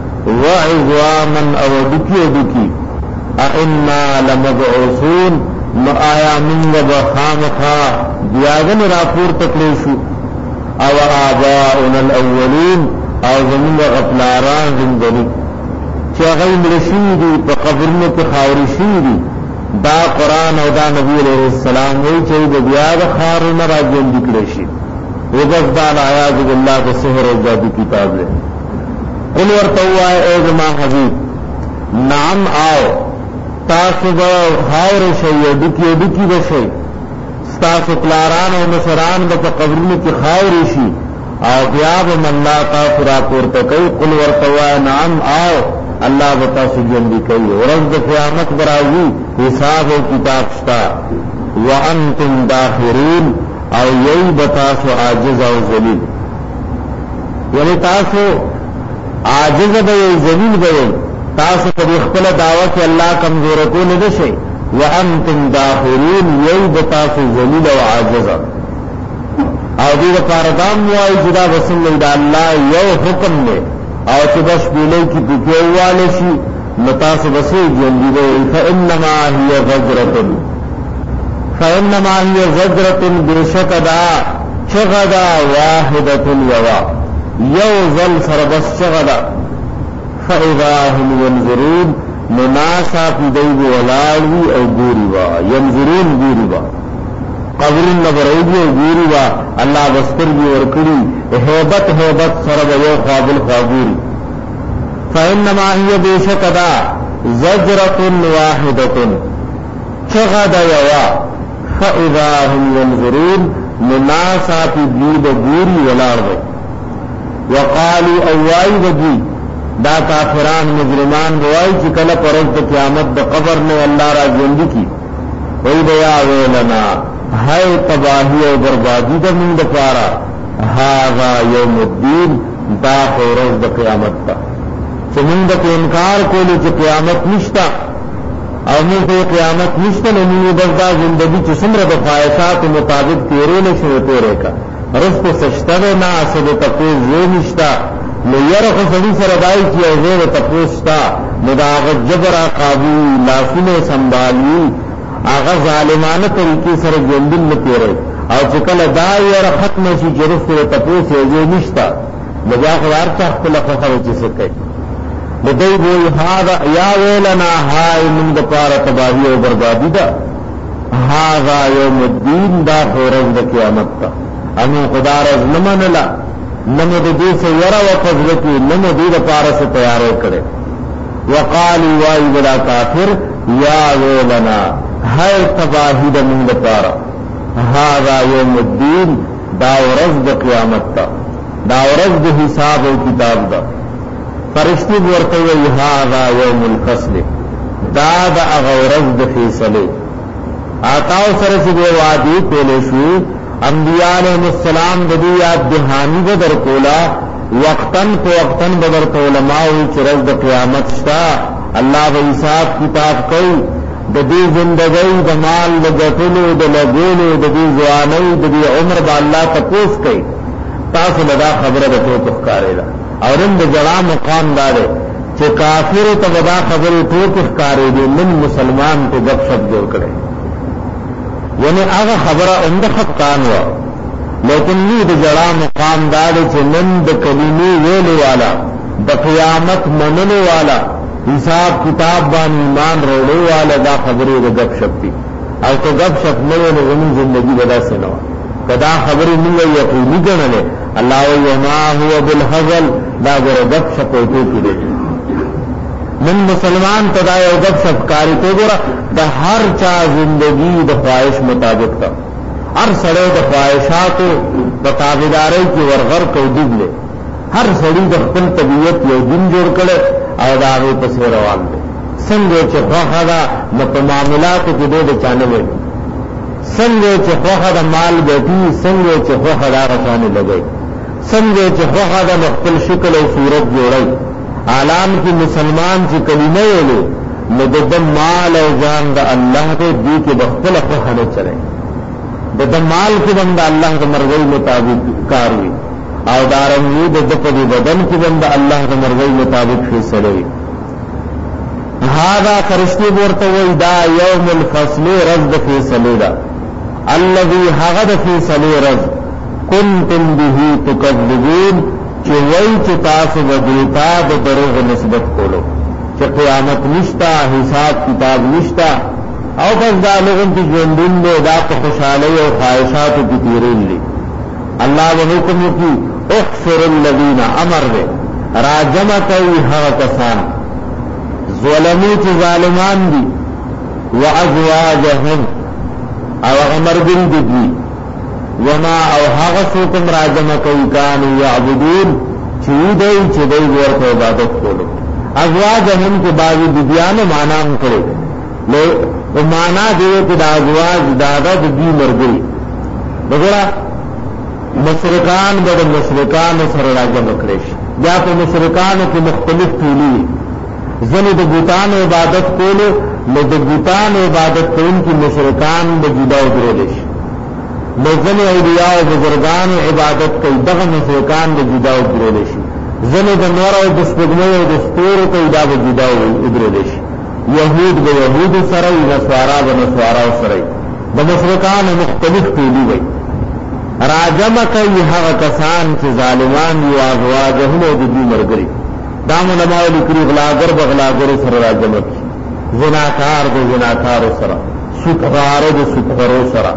وعظاما او دکی دکی اِنَّا لَمَبْعُوثُونَ ما آیا من وبخامخا بیاغن راپور تکلیشو او آباؤنا الاولین او زمین غفلاران زندگی چه غی مرشی دی پا قبرن پا خاوری شی دی دا قرآن او دا نبی علیہ السلام وی چه دا بیاغ خارن را جن دکلیشی وبس دال آیاز باللہ کا سحر و جادو کتاب لے قل ورطوائے اے زمان حبیب نعم آؤ تاسو با خاور شئی دکی دکی بشئی ستاسو پلاران و نصران با قبرن کی خاور شی او بیاب من لا تاسو را پورتا کئی قل ورطوائے نعم آؤ اللہ بتاسو جنبی کئی ورزد قیامت برازی حساب و کتاب شتا وانتم داخرین او یی بتاسو عاجز او ذلیل یعنی تاسو عاجز به ذلیل به تاسو په خپل دعوه کې الله کمزور کو نه شي وانتم داخرین یی بتاسو ذلیل او عاجز او دې لپاره دا موای جدا وسل د الله یو حکم دی او چې بس بیلې کی پکېواله شي متاسو بسې جنبی به فانما هي غجرۃ فإنما هي زجرة برشكدا شغدا واحدة يوا يوزل سربس شغدا فإذا هم ينظرون مناسا في ديب ولالوي أو بوريوا ينظرون بوريوا قبرن نبروگی و گوری با اللہ بسترگی ورکڑی حیبت حیبت سرب یو خوابل خوابوری فإنما هي بیشک دا زجرة واحدة چغد یوا فإذا هم ينظرون مناسات دیب گوری والارض وقالوا اوائی وجی دا کافران مجرمان روائی چکل پرزد قیامت دا قبر نے اللہ را جندی کی وید یا ویلنا ہے تباہی و بربادی دا من دا پارا هذا یوم الدین دا خورز دا قیامت تا چھ من دا انکار کولی چھ قیامت نشتا او من کو قیامت نشتا نمینی بزدا زندگی چھ سمر دا خواہشات مطابق تیرے نشو تیرے کا رست سشتا دا ناسد تقوز زی نشتا نو یرخ سڑی سردائی کی اوزیر تقوستا مداغت جبر قابو لاسن سنبالی آغا ظالمانہ طریقے سر جندل نتیرے او چکل دا یر ختم شی جرست تقوس اوزیر نشتا مجا خدار چاہت لخوخر چسکے لدئی بوئی هذا یا ویلنا ہائی من دپار تباہی و بربادی دا هذا یوم الدین دا خورز دا قیامت تا امو خدا رز نمانلا نمو دی سے ورا و فضلکی نمو دی دا پارا سے تیارے کرے وقالی وائی بلا کافر یا ویلنا ہے تباہی دا من دا پارا هذا یوم الدین دا ورز دا قیامت تا دا ورز دا حساب و کتاب دا فرشتی بورتوی هذا یوم الفصل دا دا اغورز دا فیصلے آتاو سرسی بے وادی پہلے شوی انبیاء علیہ السلام دبیات دہانی بدر کولا وقتاً کو وقتاً بدر تو علماء چرز دا قیامت شتا اللہ و حساب کتاب کئی دبی زندگی دا مال دا گتلو دا لگولو دبی زوانی دبی عمر با اللہ تپوس کئی تاسو لدا خبر دا تو تخکارے دا اور ان دا جڑا مقام دارے چھے کافر تا بدا خبر تو تخکارے دی من مسلمان تو گپ شپ جوڑ کرے یعنی آغا خبرہ اندخت کانوا لیکن یہ دا جڑا مقام دارے چھے من دا کلیمی ویلو والا دا قیامت منلو والا حساب کتاب بان ایمان روڑو والا دا خبری دا گپ شپ تی اور تو گپ شپ ملے نظمین زندگی بدا سنوا کدا خبری ملے یقینی گنلے اللہ وما ہوا بالحضل دا گر گپ شپ ہوتے کی دے من مسلمان تدائے و گپ شپ کاری تو گرا دا ہر چا زندگی دا خواہش مطابق تا ہر سڑے دا خواہشاتو دا تابدارے کی ورغر کو ڈب لے ہر سڑی دا خپل طبیعت یو دن جوڑ کرے او دا آگے پسے روان دے سنگے چے خواہ دا نپا معاملاتو کی دے دا چانلے سنگے چے خواہ دا مال بیٹی سنگے چے خواہ دا رسانے لگئی سنگے چے خواہ دا نخپل شکل و صورت جوڑائی عالم کی مسلمان چی کلمہ ویلے نددم مال او جان دا اللہ دے دی کے بخپل خواہ نہ چلے ددم مال کی بندہ اللہ دا مرغی مطابق کاروی او دارنگی ددپدی بدن کی بندہ اللہ دا مرغی مطابق فیصلے هذا فرشتی بورتوی دا یوم الفصل رز فیصلے دا الذي حغد فیصلے رز کنتم به تکذبون چی وی چی تاسو بدیتا دا دروغ نسبت کولو چی قیامت نشتا حساب کتاب نشتا او بس دا لغن تی جوندن دے دا پا خوشحالی و خواہشات کی تیرین لی اللہ و حکم کی اخفر الذین امر دے راجمہ کوئی حغ کسان ظلمو چی ظالمان دی و ازواجہم او غمر دل دی وما او حغ سوکم راجمہ کوئی کانو یعبدون چی دی چی دی ورکو عبادت کولو ازواجہم کے بازی دیدیانو معنام کرے لے مانا دیئے کہ دا ازواج دادا دی مرگئی بگرہ مشرکان بڑا مشرکان سر راجم اکریش یا تو مشرکان کی مختلف تولی زن دا بوتان عبادت کولو لے دا بوتان عبادت کو ان کی مشرکان دا جدا ادرولش لے زن اولیاء و بزرگان عبادت کئی دغ مشرکان دا جدا ادرولش زن دا نور و دستگمے و دستور کئی دا جدا ادرولش یہود با یہود سرائی نسوارا با نسوارا سرائی با مشرکان مختلف تولی گئی راجم کئی حق کسان چی ظالمان یو آزواجہم و دی مرگری دام علماء لکری غلاگر با غلاگر سر راجم کی زناکار با زناکار سرا سکھار با سکھرو سرا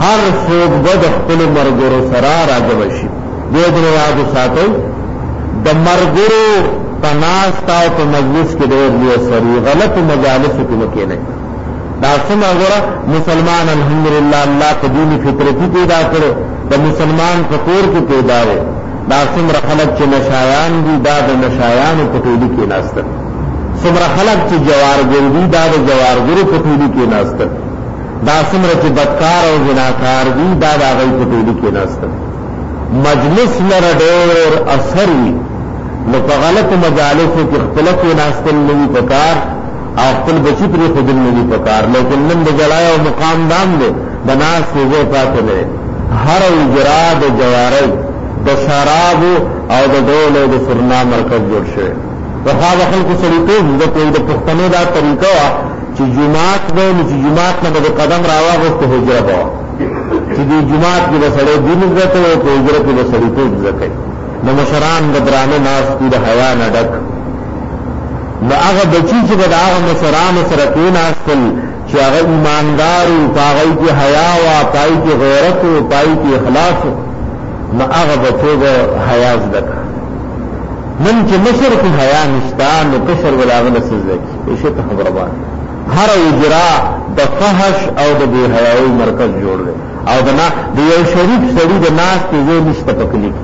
هر څوک به د خپل مرګرو سره راجب شي. دې دې یاد ساتئ د مرګرو پناستا او په مجلس کې ډېر لوی سری غلط مجالس کې مکه نه دا څنګه غره مسلمان الحمدلله الله په دیني فطرتي پیدا کړو د مسلمان په کور کې پیدا وي دا څومره خلک چې نشایان دي دا د نشایانو په ټولي کې ناستل څومره خلک چې جوارګر دي دا د جوارګرو په ټولي کې ناستل دا څومره چې بدکار او زناکار دي دا د هغه په ټولي کې ناستل مجلس لره ډېر اثر وي نو په غلط مجالسو کې اختلاف ناستل نوي پکار او خپل بچی پر خودل نوي پکار لیکن نن د جلای او مقام دام دي د ناس کې پاتې نه هر اجرا د جواری د شراب او د ډول او د سرنا مرکز جوړ شوی په هغه خلکو سره ټول د کوم د پښتنو دا طریقه چې جمعات به چې جمعات نه د قدم راوغسته هجره به چې د جمعات کې د سړی دین عزت او په هجره کې د سړی ټول عزت نو مشران د درانه ناس د حیا نه ډک نو هغه بچی چې د هغه مشران سره کې ناستل چې هغه ایماندار او پاغی کې حیا او پای کې غیرت او پای کې اخلاص نو هغه بچو د حیا زده نن چې مشر کې حیا نشتا نو کشر ولاغه سزده کې شي ته خبره باندې هر اجرا د فحش او د بے حیاوی مرکز جوړ دی او د نه د یو شریف سړي د ناس کې زه نشته پکلی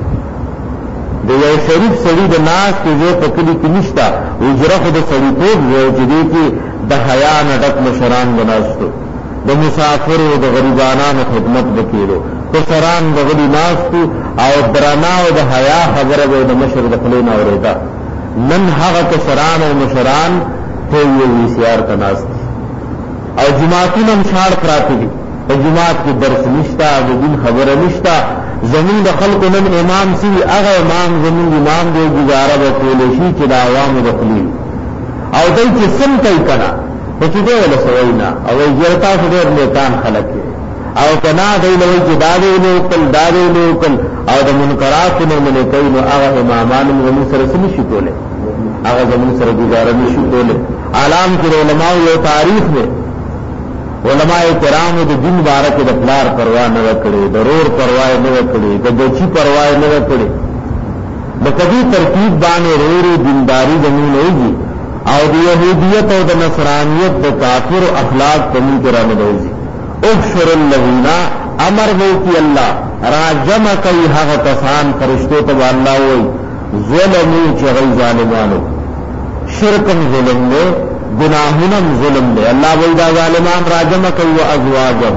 د یو شریف سړي د ناس کې زه پکلی کې نشته اجرا خو د سړي په وجودي کې د حیا نه ډک مشران بناستو د مسافر او د غریبانو خدمت وکړو کسران د غلی ناستو او درانا او د حیا خبره د مشر د خلینا اوریدا نن هغه کسران او مشران ته یو ویسیار تناست او جماعتونه مشار پراته دي په جماعت کې درس نشتا د دین خبره نشتا زمين د خلکو نن امام سی هغه امام زمين امام دی گزاره وکول شي چې د عوامو د خلیل او دای چې سم کوي کنا په چې دی له سوینا او یې تاسو ډېر نیکان خلک او کنا دی له چې داوی له کل داوی له کل او د منکرات نه منې کوي نو هغه امامان موږ سره سم شي کوله هغه زمون سره گزاره نشي کوله عالم کې علماء یو تاریخ دی علماء کرام د دین باره کې د پلار پروا نه وکړي ضرور پروا نه وکړي د بچی پروا نه وکړي د کدي ترتیب باندې وروري دینداری زمين ويږي او د يهوديت او د نصرانيت د کافر اخلاق کمی کرانه دوزي ابشر الذين امر وو کی الله راجم کوي هغه کسان فرشتو ته الله وي ظلمو چې غي ظالمانو شرکم ظلم نه گناہونم ظلم دے اللہ وی دا ظالمان راجم کوي او ازواجه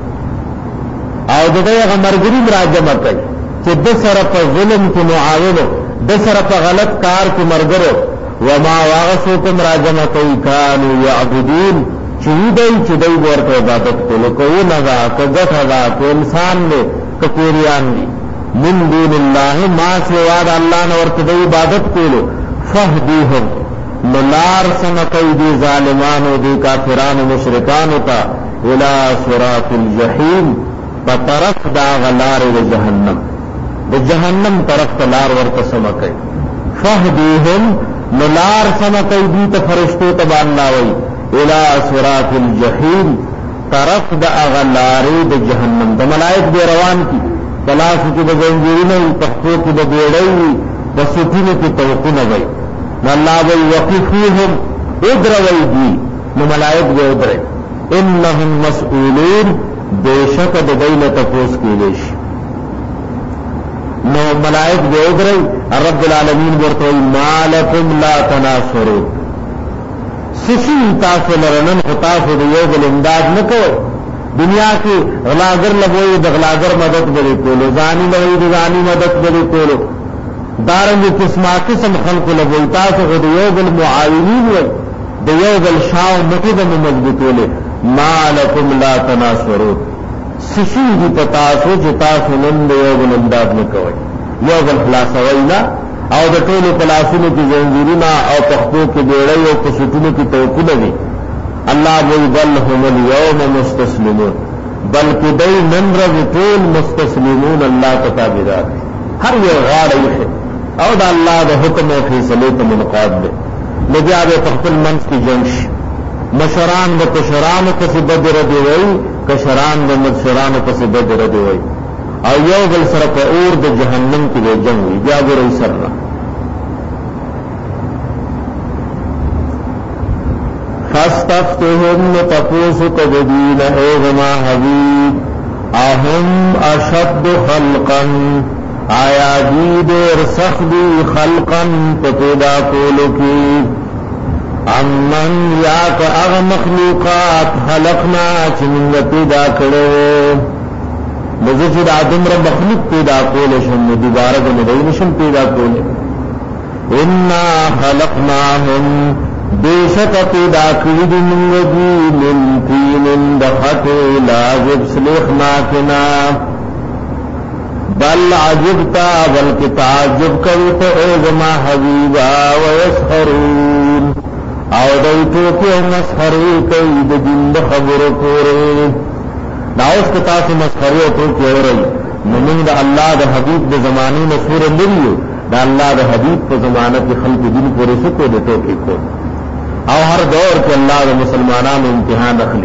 او دغه مرګریم راجم کوي چې د سره په ظلم کې معاونو د سره په غلط کار کې مرګرو وما واغسوکم راجم کوي کانوا یعبدون چې دوی چې دوی ورته عبادت کوي کوي نه دا کګټ دا کو انسان نه کپوریان دي من دون الله ما سوا د الله نه ورته عبادت کوي فهديهم ملار سمکوی دی ظالمانو دی کافرانو مشرکانو تا الى صراط الجحیم پا طرف دا غلار دی جہنم دی جہنم طرف تلار ورطا سمکوی فہدیهم ملار سمکوی دی تا فرشتو تبانناوی الى صراط الجحیم طرف دا غلار دی جہنم دا ملائک دی روان کی تلاسو کی دا زنجرینوی تخفو کی دا بیڑوی دا سٹینو کی توقن وی والله وی وقفوهم ادروا دی نو ملائک دے ادرے انهم مسئولون بیشک د دینه تفوس کیږي نو ملائک دے ادرے رب العالمین ورته مالکم لا تناصرون سشی تاسو لرنن تاسو د یو بل امداد نکو دنیا کې غلاګر لګوي د غلاګر مدد بری کولو ځاني لوي د ځاني مدد بری کولو دارنګ قسمه قسم خلق لګوي تاسو د یو بل معاونین وي د یو بل شاو مټي د مضبوطوله مالکم لا تناصرون سشي دي پتا سو چې تاسو نن د یو بل امداد نکوي یو بل خلاصوي او د ټولو پلاسونو کې زنجیرونه او تختو کې بیړۍ او پسټونو کې توکل دي الله وی بل هم اليوم مستسلمون بلکې دای نن ورځ ټول مستسلمون الله تابعدار هر یو غاړه او دا الله د حکم او فیصله ته منقاد دي لګیا به خپل منځ کې جنگ مشران د کشرانو پس بد رد وی کشران د مشرانو پس بد رد وی او یو بل سره په اور د جهنم کې د جنگ وی بیا ګورې سره فاستفتهم تفوسو کدین ایغما حبیب اهم اشد خلقا آیا دی دیر سخدی خلقا پیدا کولو کی امن یا کا اغ مخلوقات خلقنا چنگ پیدا کرو مزجد آدم رب مخلوق پیدا کولو شم دوبارہ دنشم پیدا کولو انا خلقناهم بیشک پیدا کړی موږ دې من تین دخت لازب سلخناکنا بل عجبتا بلکہ تعجب کرتے اے زما حبیبا ویسخرون او دیتو کہ مسخری کئی دین خبر پورے داؤس کتا سے مسخری تو کہ ہو رہی مومن دا اللہ دا حبیب دا زمانے میں سور لریو دا اللہ دا حبیب کو زمانہ کی خلق دین پورے سکو دیتو کہ کو او ہر دور کے اللہ دا مسلمانان امتحان رکھ لی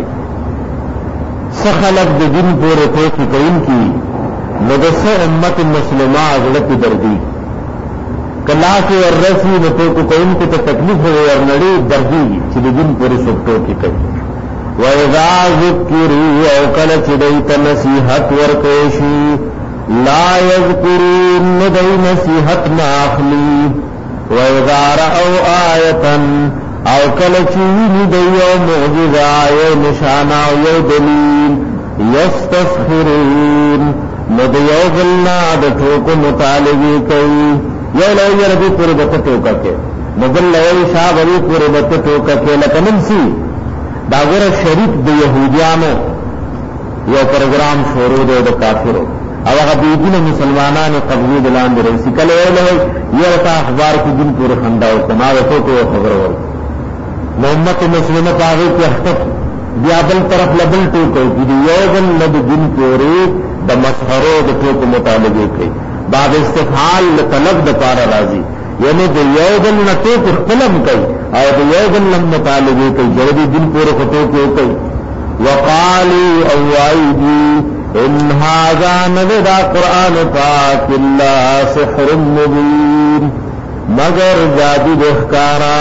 سخلق دا دین پورے تو کہ کئی کی ندس امت مسلمہ اغلق دردی کلا کے ورسی نتو کو کئی کو تو تکلیف ہوئے اور نڑی دردی چلی دن پوری سکتوں کی کئی وَإِذَا ذُكِّرُوا او کل چدیت نصیحت ورکوشی لا يذکرون ندی نصیحت ناخلی وَإِذَا رَأَوْا آیَةً او کل چوینی دیو معجزہ یو نشانہ یو دلیل یستسخرون ندیو غلنا دٹوکو مطالبی کئی یو لئی ربی پوری بت ٹوکا کے مغل لئی شاہ بری پوری بت ٹوکا کے لکنن سی داغور شریف د یہودیانو یو پروگرام شروع دے د کافرو او هغه دین مسلمانانو قبضه دلان دی رسی کله یو لئی یہ رتا اخبار کی دن پوری خنداو کما وته کو خبر ور محمد مسلمه پاغي کی حقیقت بیا بل طرف لبل ټوکو دی یو بل لب دن پوری د مسخرو د ټوکو مطالبه کوي بعد استفعال طلب د پارا راضی یعنی د یو بل نه ټوک خپلم کوي او د یو بل لم مطالبه کوي جوړي دن پوری ټوکو کوي وقالوا اوایدی ان هذا نذا قران پاک الا سحر مبین مگر جادو دخکارا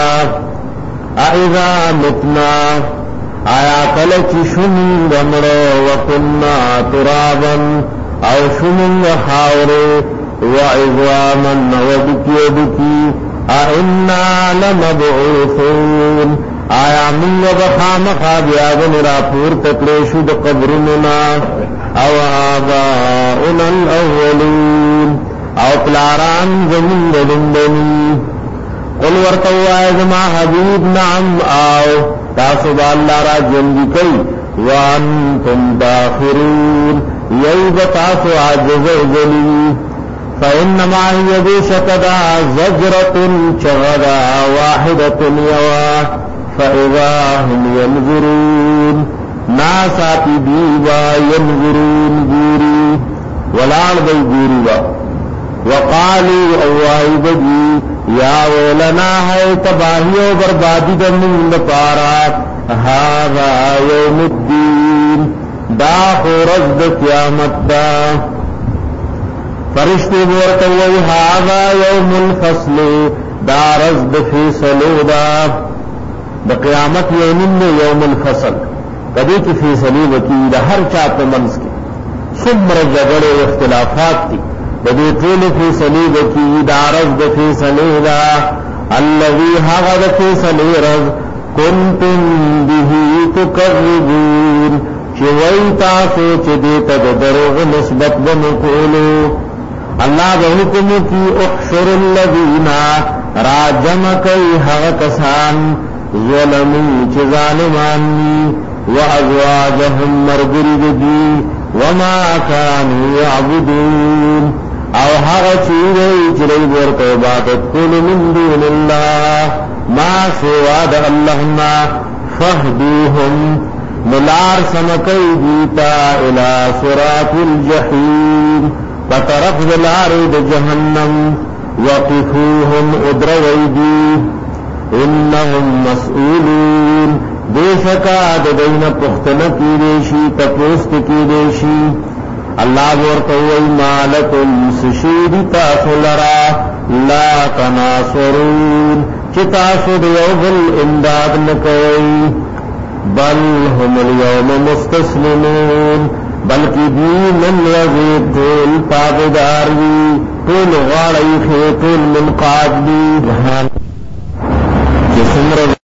اذا متنا آیا کلچ شنی رمڑو وکننا ترابا او شنی خاورے وعظاما ودکی ودکی ائنا لمبعوثون آیا من بخام خابیادن را پور تکلیشو دا قبرننا او آباؤنا الاولون او پلاران زمین دلندنی قل ورتو آئزما حبیب نعم آو تاسو با اللہ را جنگی کئی وانتم داخرون یوب تاسو عجز ذلی فإنما هي بشکدا زجرة چغدا واحدة یوا فإذا هم ينظرون ناسا پی دیوا ينظرون گوری ولال بی گوری با وقالوا اوائی بجی یا ویلنا ہے تباہی و بربادی دمین لپارا هذا یوم الدین دا خورزد قیامت دا فرشتی بورتوی هذا یوم الفصل دا رزد فیصلو دا دا قیامت یومن یوم الفصل کدی کی فیصلی وکی دا ہر چاپ منس کی سمر جگڑے اختلافات تی بدی طول فیصلی وکی دا رزد فیصلی دا اللذی حغد فیصلی رز کنتم بہی تکربون چوئی تاسو چدیتا دروغ نسبت بمکولو اللہ بحکم کی احشر اللذین راجم کئی حغ کسان ظلمو چظالمانی وازواجهم مرگرد دی وما كانوا يعبدون او هغه چې چری ورته عبادت کول من دون الله ما سوا د الله ما فهدوهم ملار سمکای دیتا الى صراط الجحیم فطرف دلار د جهنم وقفوهم ادرویدی انهم مسئولون बेशका ददैन पुख्तन की देशी तपोस्त की देशी अल्लाह वर्तवई मालकुम सुशीरी तासुलरा ला तनासरून चितासुद यौबल इमदाद न कोई बल हुमुल यौम मुस्तस्लिमून बल्कि दीन यजीद टोल ताबेदार भी टोल गाड़ी खे टोल मुनकाद भी जिसम